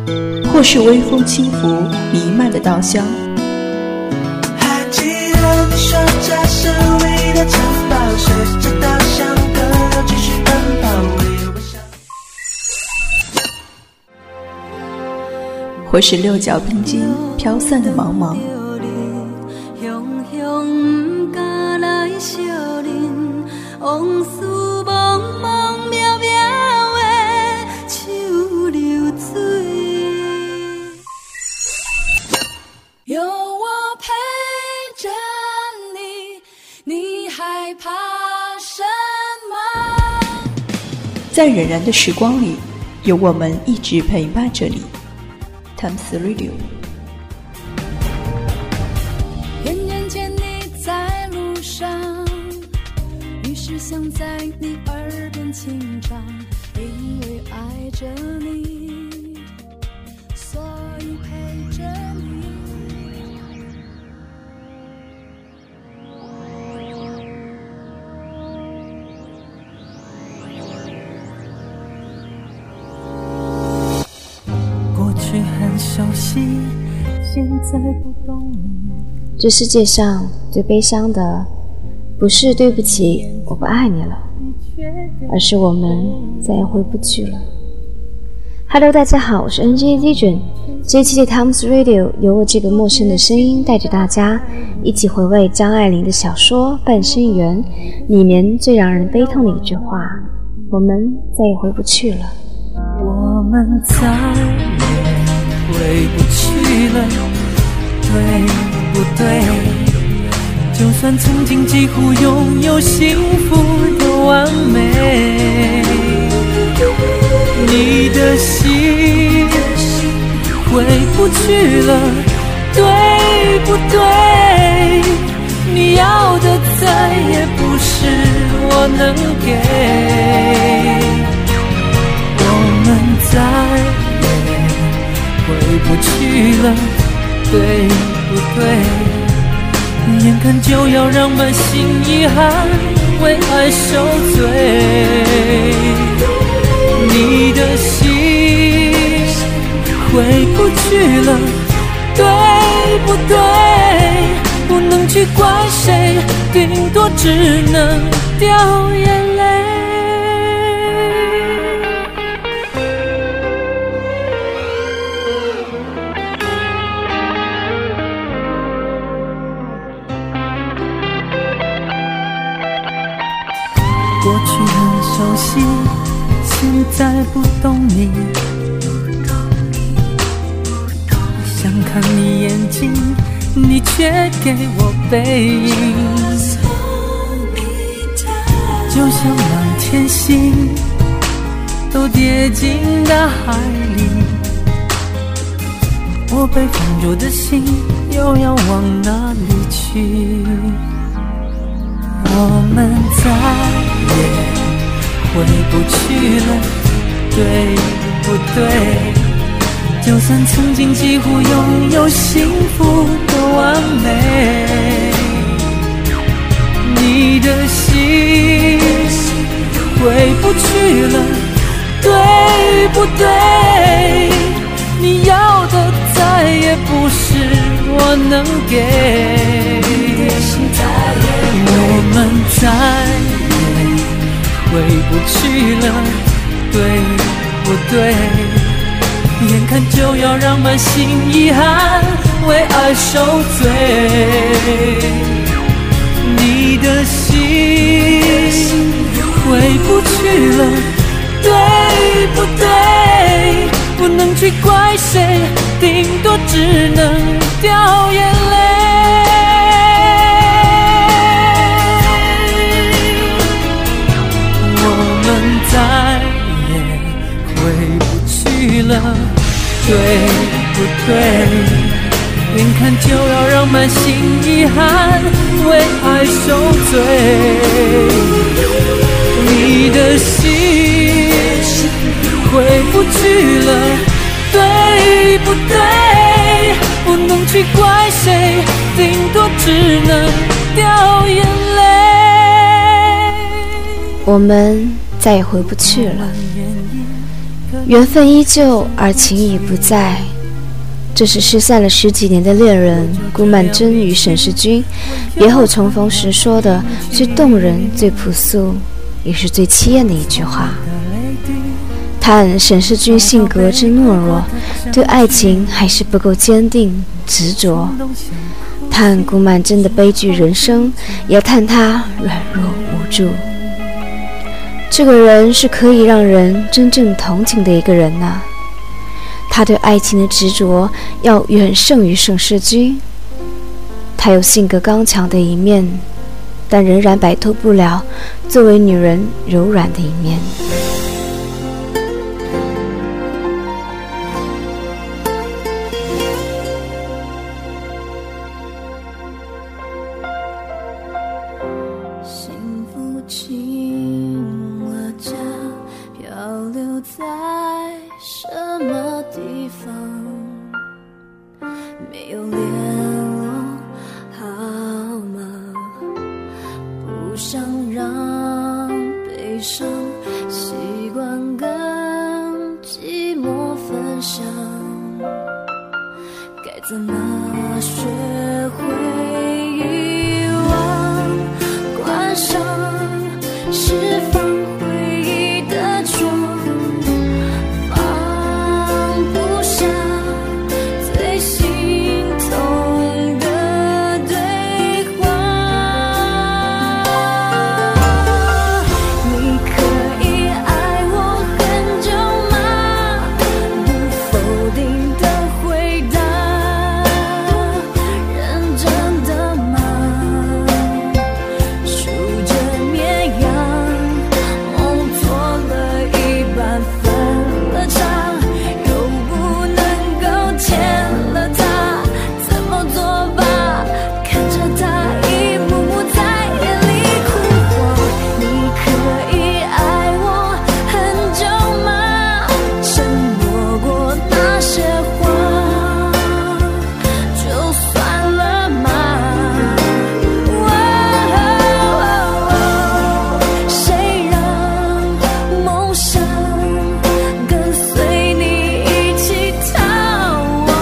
或是微风轻拂弥漫的稻香。 还记得你说这是唯一的城堡，随着稻香河流继续奔跑，为我想或是六角并肩飘散的茫茫。 往事茫茫渺渺的手流水，有我陪着你，你害怕什么？ 在荏苒的时光里，有我们一直陪伴着你。Times Radio。 想在你耳边轻唱，因为爱着你，所以陪着你。 过去很熟悉，现在不懂你。 这世界上最悲伤的不是对不起我不爱你了，而是我们再也回不去了。 Hello 大家好，我是 NJ 准。这一期的 Times Radio 由我这个陌生的声音带着大家一起回味张爱玲的小说《半生缘》里面最让人悲痛的一句话，我们再也回不去了。 我们再也回不去了，对不对？就算曾经几乎拥有幸福的完美，你的心回不去了，对不对？你要的再也不是我能给，我们再也回不去了，对不对？眼看就要让满心遗憾为爱受罪，你的心回不去了，对不对？不能去怪谁，顶多只能掉眼泪。过去很熟悉，现在不懂你。想看你眼睛，你却给我背影，就像满天星都跌进大海里，我被放逐的心又要往哪里去？我们再也回不去了，对不对？就算曾经几乎拥有幸福的完美，你的心回不去了，对不对？你要的再也不是我能给，我们再也回不去了，对不对？眼看就要让满心遗憾为爱受罪，你的心回不去了，对不对？不能去怪谁，顶多只能掉眼泪。我们再也回不去了，对不对？眼看就要让满心遗憾为爱受罪，你的心回不去了，对不对？不能去怪谁，顶多只能掉眼泪。 我们再也回不去了。 缘分依旧，而情已不在。这是失散了10几年的恋人顾曼桢与沈世钧别后重逢时说的最动人、最朴素，也是最凄艳的一句话。叹沈世钧性格之懦弱，对爱情还是不够坚定执着；叹顾曼桢的悲剧人生，也叹她软弱无助。这个人是可以让人真正同情的一个人呐。他对爱情的执着要远胜于沈世钧。他有性格刚强的一面，但仍然摆脱不了作为女人柔软的一面。 幸福进了家，漂流在什么地方？没有联络号码，不想让悲伤习惯跟寂寞分享，该怎么学会遗忘？关上释放回忆的窗，放不下最心痛的对话。你可以爱我很久吗？不否定的回答，认真的吗？数着绵羊，梦做了一半分了场，又不能够牵了它，怎么做吧？看着它一幕幕在眼里哭黄。你可以爱我很久吗？承诺过那些话，就算了吗？谁让梦想跟随你一起逃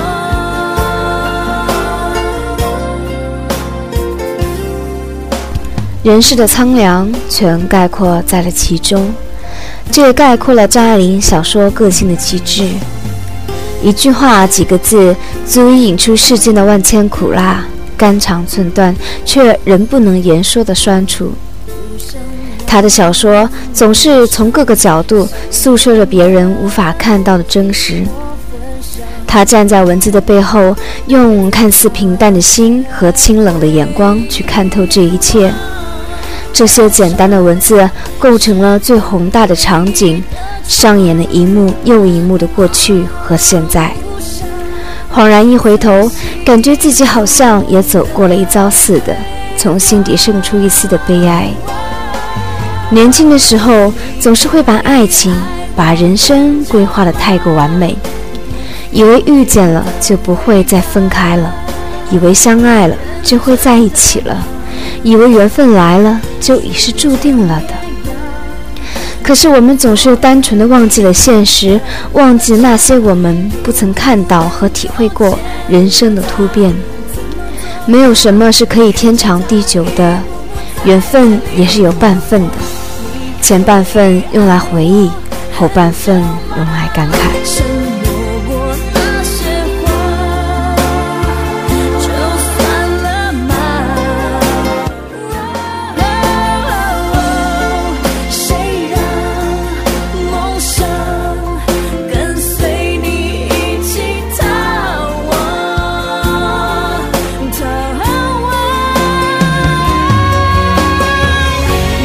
人世的苍凉全概括在了其中，这也概括了张爱玲小说个性的极致。一句话几个字足以引出世间的万千苦辣，肝肠寸断却仍不能言说的酸楚。他的小说总是从各个角度诉说着别人无法看到的真实。他站在文字的背后，用看似平淡的心和清冷的眼光去看透这一切。这些简单的文字构成了最宏大的场景，上演了一幕又一幕的过去和现在。恍然一回头，感觉自己好像也走过了一遭似的，从心底生出一丝的悲哀。年轻的时候总是会把爱情、把人生规划得太过完美，以为遇见了就不会再分开了，以为相爱了就会在一起了，以为缘分来了就已是注定了的。可是我们总是单纯地忘记了现实，忘记那些我们不曾看到和体会过人生的突变。没有什么是可以天长地久的，缘分也是有半份的，前半份用来回忆，后半份用来感慨。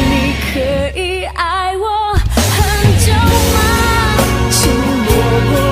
爱我很久吗？请我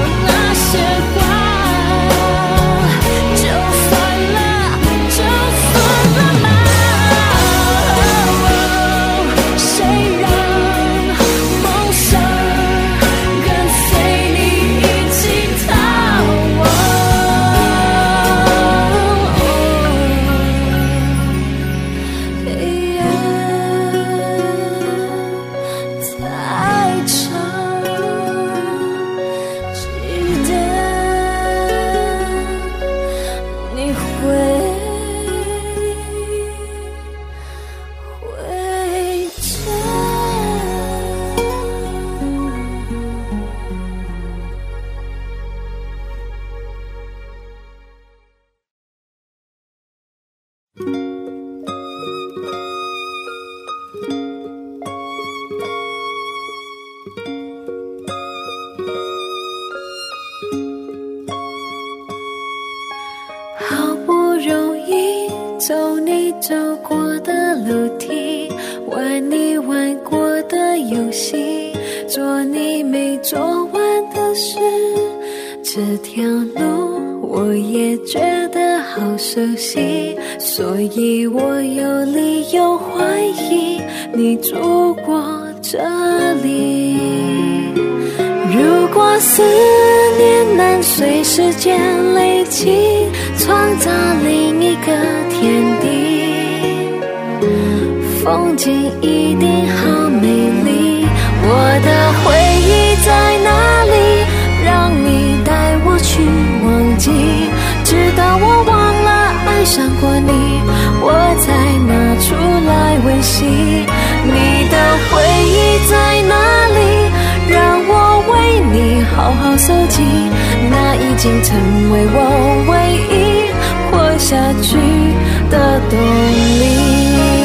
走你走过的楼梯，玩你玩过的游戏，做你没做完的事。这条路我也觉得好熟悉，所以我有理由怀疑你住过这里。如果思念能随时间累积，创造另一个天地，风景一定好美丽。我的回忆在哪里？让你带我去忘记，直到我忘了爱上过你，我才拿出来温习。你的回忆在哪里？让我为你好好收集，那已经成为我唯一活下去的动力。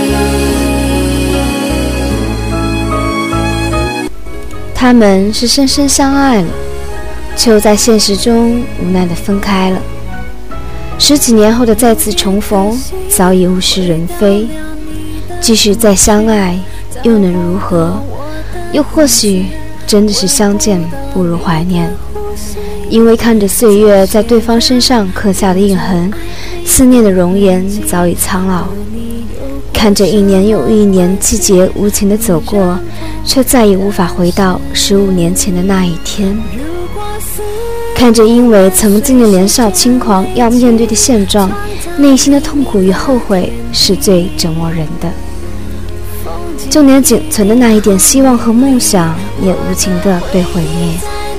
他们是深深相爱了，却又在现实中无奈地分开了。10几年后的再次重逢，早已物是人非。即使再相爱，又能如何？又或许真的是相见不如怀念。因为看着岁月在对方身上刻下的印痕，思念的容颜早已苍老。看着一年又一年季节无情地走过，却再也无法回到15年前的那一天。看着因为曾经的年少轻狂要面对的现状，内心的痛苦与后悔是最折磨人的。就连仅存的那一点希望和梦想也无情地被毁灭。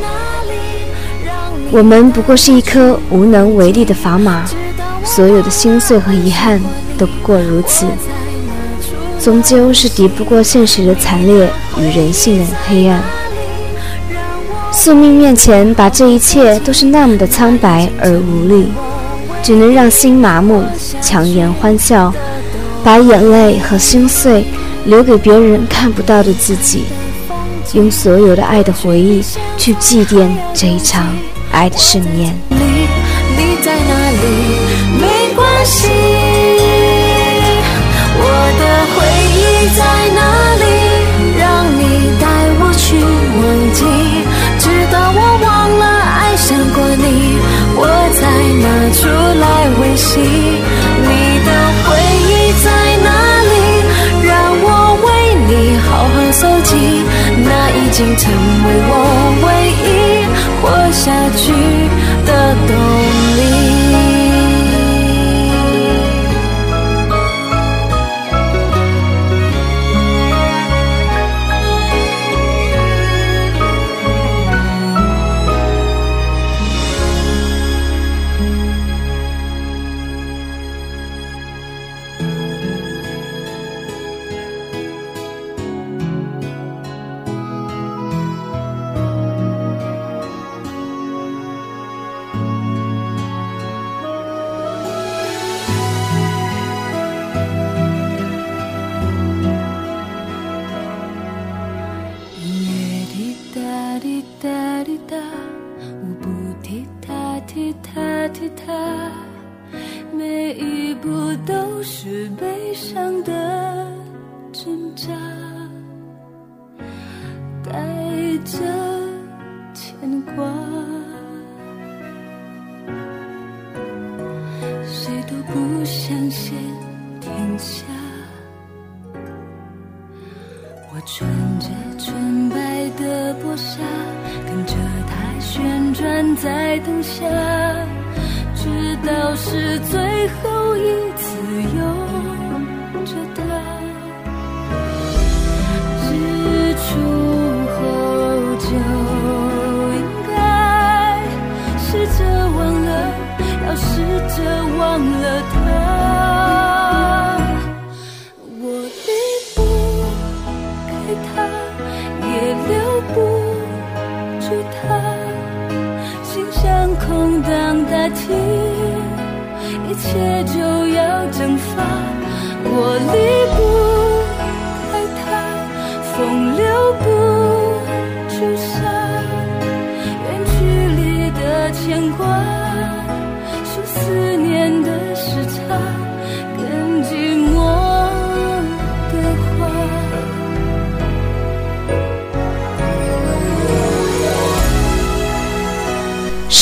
我们不过是一颗无能为力的砝码，所有的心碎和遗憾都不过如此，终究是敌不过现实的惨烈与人性的黑暗。宿命面前，把这一切都是那么的苍白而无力，只能让心麻木，强颜欢笑，把眼泪和心碎留给别人看不到的自己，用所有的爱的回忆去祭奠这一场爱的盛宴。 你在哪里？没关系，我的回忆在哪里？让你带我去忘记，直到我忘了爱上过你，我才拿出来温习。你的回忆在哪里？让我为你好好收集，那已经成为我唯一活下去的动力。每一步都是悲伤的挣扎，带着牵挂，谁都不想嫌天下。我穿着纯白的薄纱，跟着它旋转在灯下，直到是最后一次拥着它，日出后就应该试着忘了，要试着忘了它。我离不开它，也留不住它，心像空荡大厅，一切就要蒸发。我离不开它，风留不住沙，远距离的牵挂，数思念的时差，跟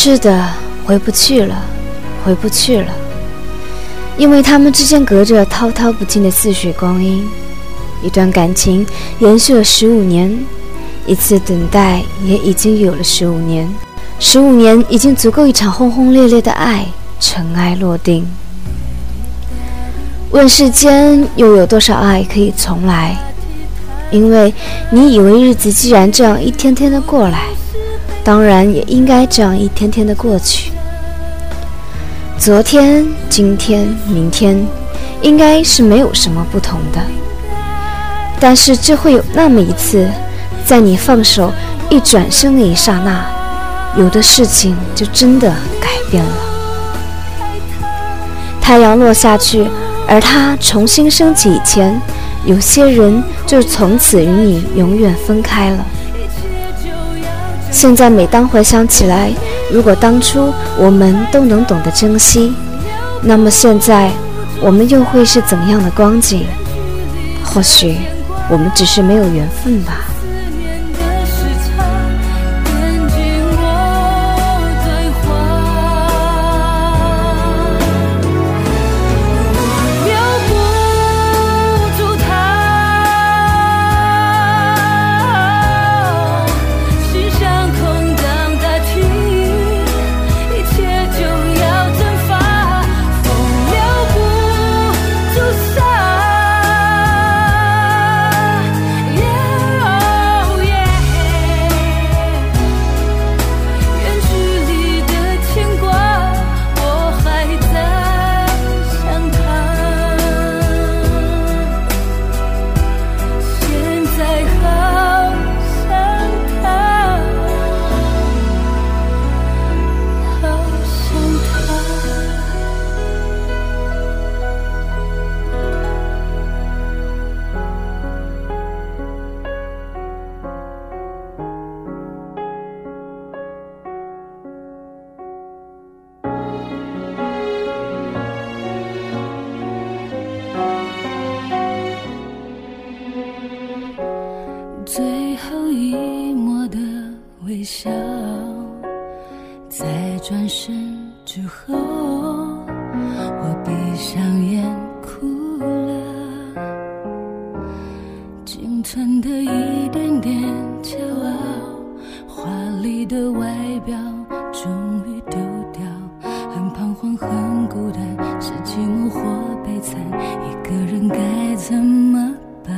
是的，回不去了，回不去了，因为他们之间隔着滔滔不尽的似水光阴。一段感情延续了15年，一次等待也已经有了15年，15年已经足够一场轰轰烈烈的爱尘埃落定。问世间又有多少爱可以重来？因为你以为日子既然这样一天天的过来，当然也应该这样一天天的过去。昨天、今天、明天应该是没有什么不同的，但是这会有那么一次，在你放手一转身的一刹那，有的事情就真的改变了。太阳落下去，而它重新升起以前，有些人就从此与你永远分开了。现在每当回想起来，如果当初我们都能懂得珍惜，那么现在我们又会是怎样的光景？或许我们只是没有缘分吧。 最后一抹的微笑，在转身之后，我闭上眼哭了，仅存的一点点骄傲，华丽的外表终于丢掉，很彷徨很孤单，是寂寞或悲惨，一个人该怎么办？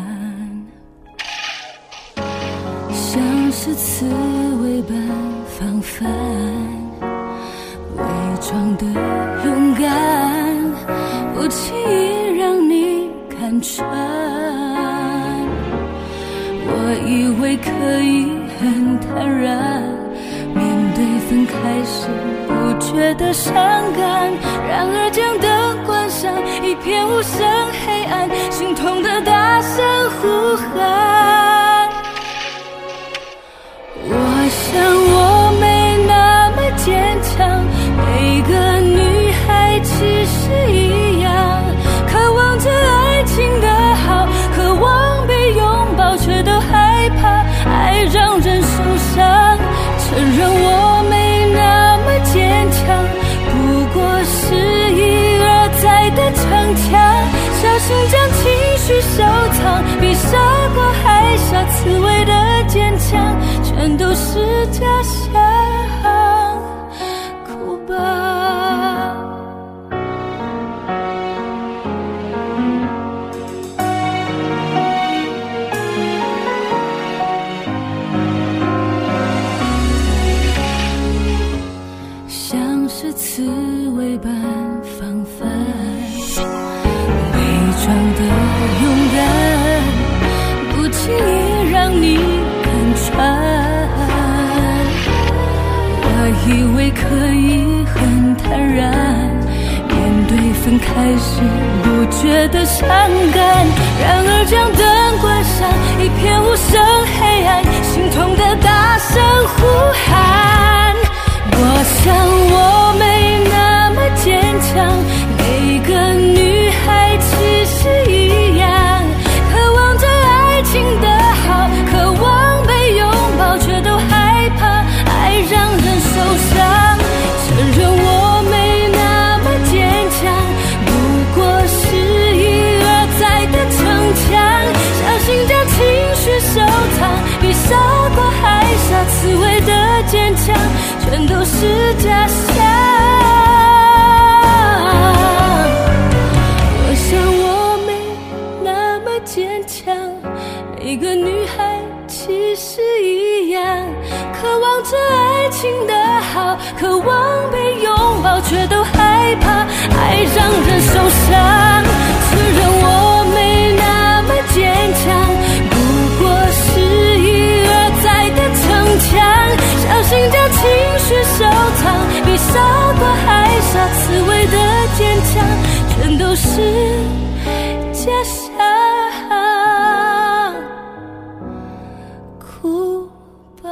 像是刺猬般防范，伪装的勇敢，不轻易让你看穿。我以为可以很坦然，面对分开时不觉得伤感，然而将灯关上，一片无声黑暗，心痛的大声呼喊。我想我没那么坚强，每个女孩其实一样，渴望着爱情的好，渴望被拥抱，却都害怕爱让人受伤。承认我没那么坚强，不过是一而再的逞强，小心将情绪收藏，比傻瓜还傻，刺猬的坚强全都是假象。哭吧，像是刺猬般防范，伪装的勇敢，不轻易让你看穿。我以为可以很坦然，面对分开时不觉得伤感，然而将灯关上，一片无声黑暗，心痛的大声呼喊。我想我没那么坚强，每个女孩其实一样，渴望着爱情的好，渴望被拥抱，却都害怕爱让人受伤。 全都是假象。我想我没那么坚强，每个女孩其实一样，渴望着爱情的好，渴望被拥抱，却都害怕爱让人受伤。承认我没那么坚强，不过是一而再的逞强，小心将情绪收藏，比烧过海沙刺猬的坚强，全都是假象。哭吧。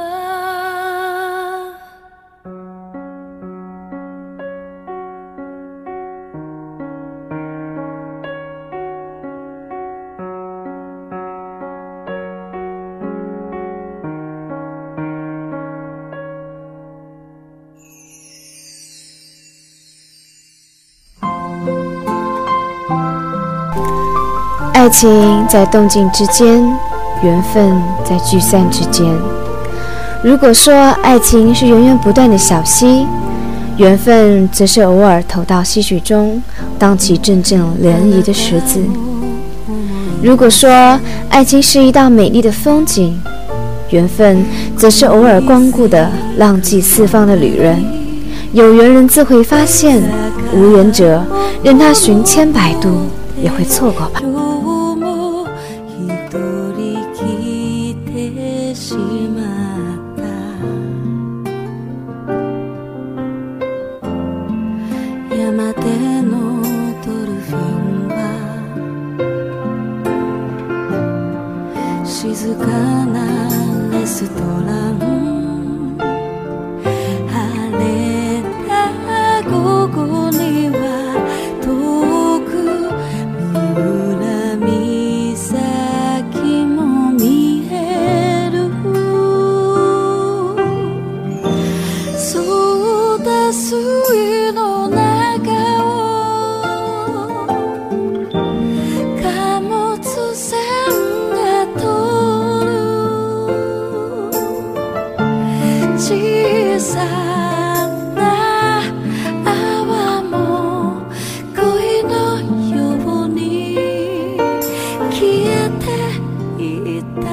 爱情在动静之间，缘分在聚散之间。如果说爱情是源源不断的小溪，缘分则是偶尔投到溪水中，荡起阵阵涟漪的石子。如果说爱情是一道美丽的风景，缘分则是偶尔光顾的浪迹四方的旅人。有缘人自会发現，無緣者任他尋千百度也會錯過吧。 静かなレストラン、晴れた午後には遠く三浦岬も見える。そうだ水の中を貨物船が通る。小さな泡も恋のように消えていた。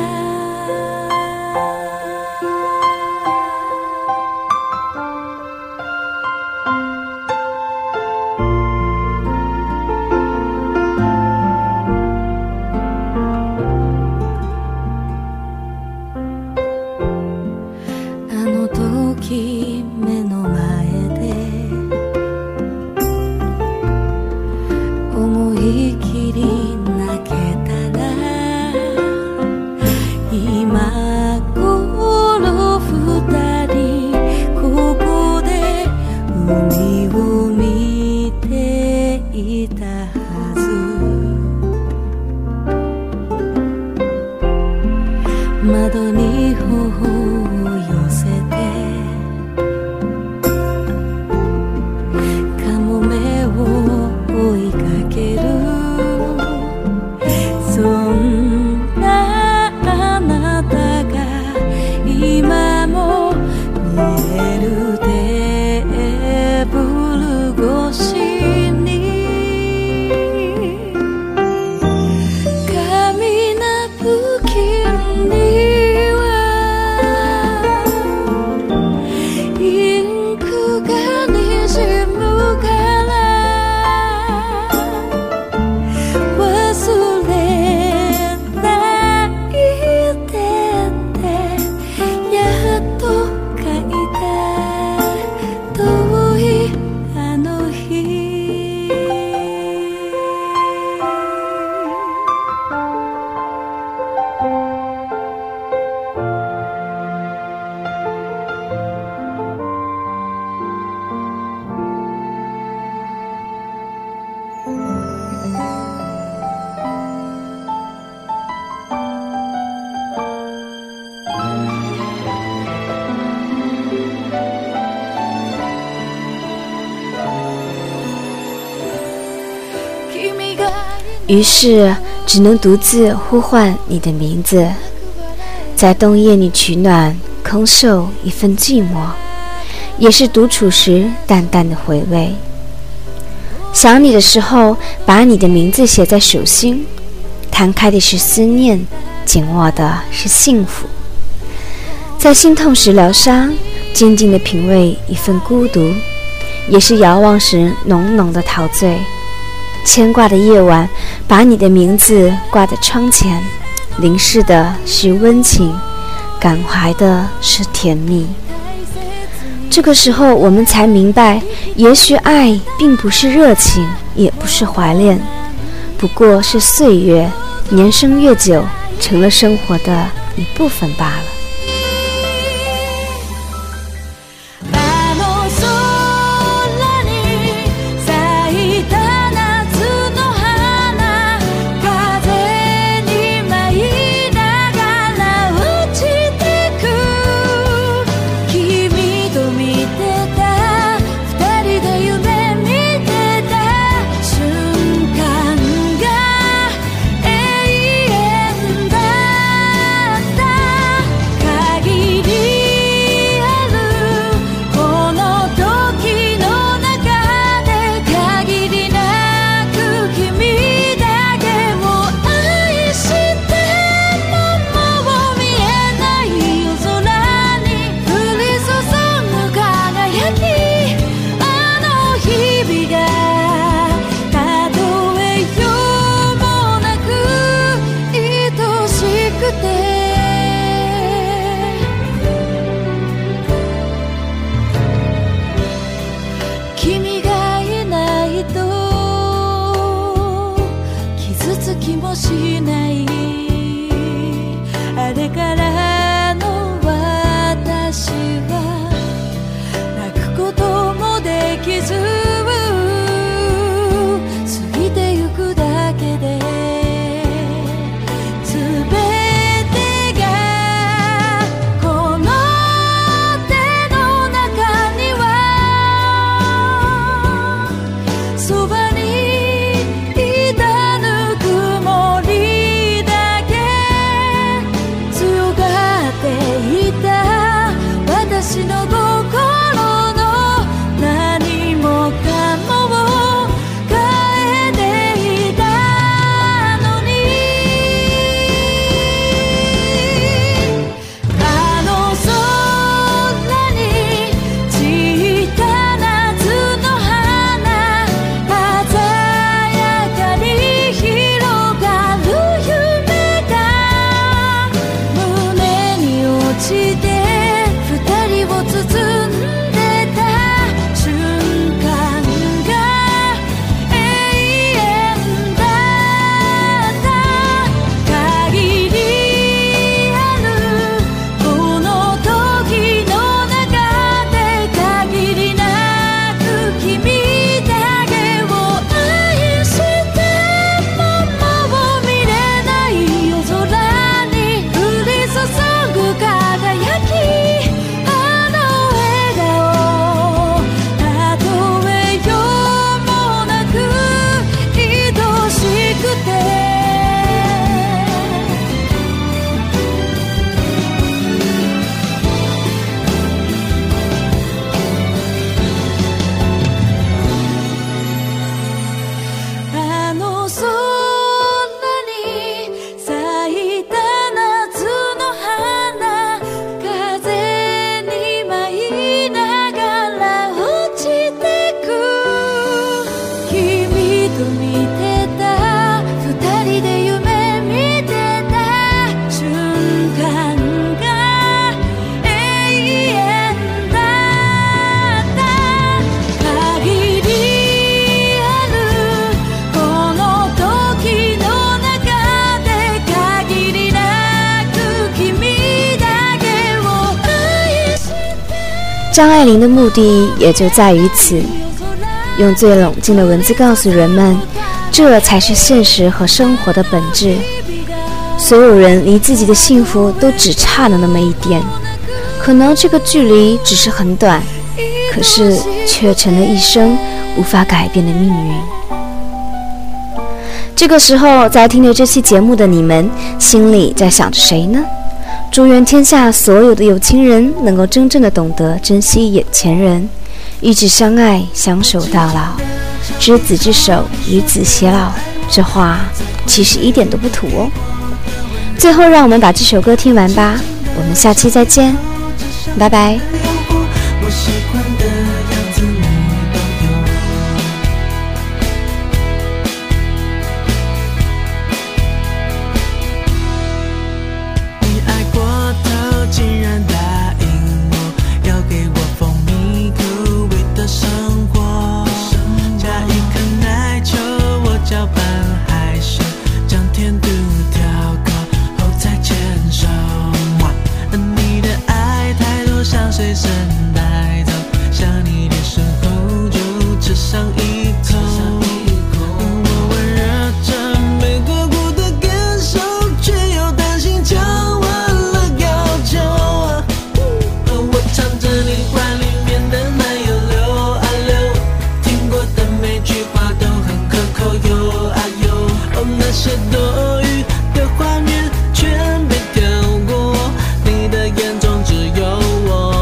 あの時目の前で思い切り泣けたら、今頃二人ここで海を見ていたはず。窓に頬を寄せてカモメを追いかける。そんなあなたが今も見えるテーブル越しに。紙ナプキンに于是只能独自呼唤你的名字，在冬夜里取暖，空受一份寂寞。 也是独处时淡淡的回味。想你的时候，把你的名字写在手心，摊开的是思念，紧握的是幸福。在心痛时疗伤，静静的品味一份孤独，也是遥望时浓浓的陶醉。牵挂的夜晚，把你的名字挂在窗前，凝视的是温情，感怀的是甜蜜。这个时候我们才明白，也许爱并不是热情，也不是怀恋，不过是岁月年生越久，成了生活的一部分罢了。张爱玲的目的也就在于此，用最冷静的文字告诉人们，这才是现实和生活的本质。所有人离自己的幸福都只差了那么一点，可能这个距离只是很短，可是却成了一生无法改变的命运。这个时候在听着这期节目的你们，心里在想着谁呢？ 祝愿天下所有的有情人能够真正的懂得珍惜眼前人，一直相爱相守到老，执子之手，与子偕老。这话其实一点都不土哦。最后让我们把这首歌听完吧，我们下期再见，拜拜。 我喜欢的样子你都有，你爱过头竟然答应我，要给我蜂蜜口味的生活，加一颗奶球我搅拌海参，将甜度调高后再牵手，你的爱太多像随身带走，想你的时候就吃上一口，我温热着没过过的感受，却又担心讲完了要求，我唱着你怀里面的奶油溜啊溜，听过的每句话都很可口哟啊哟，那些多余的画面全被跳过，你的眼中只有我，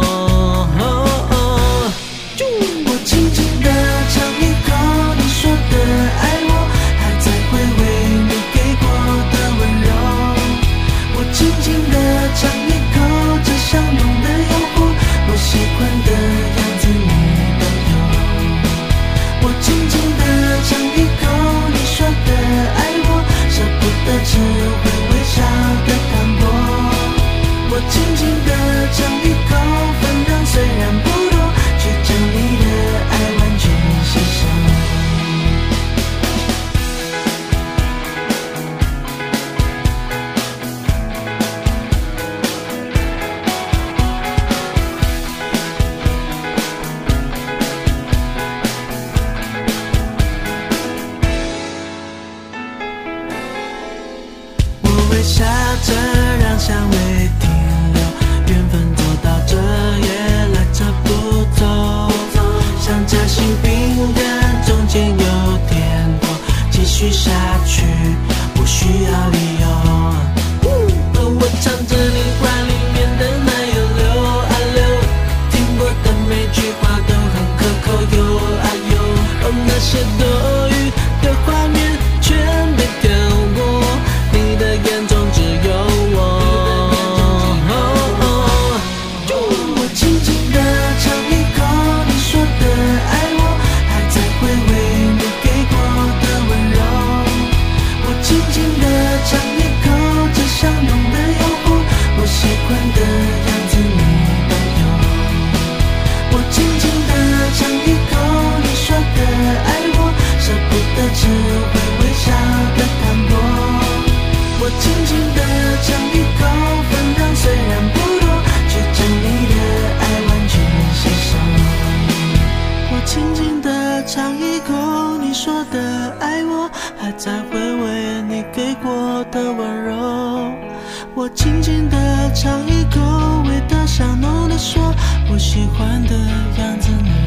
我轻轻地尝一口你说的爱我，还在回味你给过的温柔，我轻轻地尝一口这相拥的诱惑，我喜欢的样子你都有，我轻轻地尝一口你说的爱我，舍不得只会微笑的淡薄，我轻轻地尝一口分量虽然不多，却将你的爱完全吸收。我微笑着让香味停留，缘分走到这也来者不拒，像夹心饼干中间有甜头，继续下去不需要理由，我唱着你怀里面的奶油溜啊溜，听过的每句话都很可口哟啊哟，那些多余的画面全被跳过，你的眼中只有我，我轻轻地尝一口你说的爱我，还在回味你给过的温柔，我轻轻地尝一口这相拥的诱惑，我喜欢的样子你都有，我轻轻地尝一口你说的爱我，舍不得只会微笑的淡薄，我轻轻地尝一口分量虽然不多，却将你的爱完全吸收，我轻轻地尝一口你说的爱我，还在回味你给过的温柔，我轻轻地尝一口味道香浓的说，我喜欢的样子你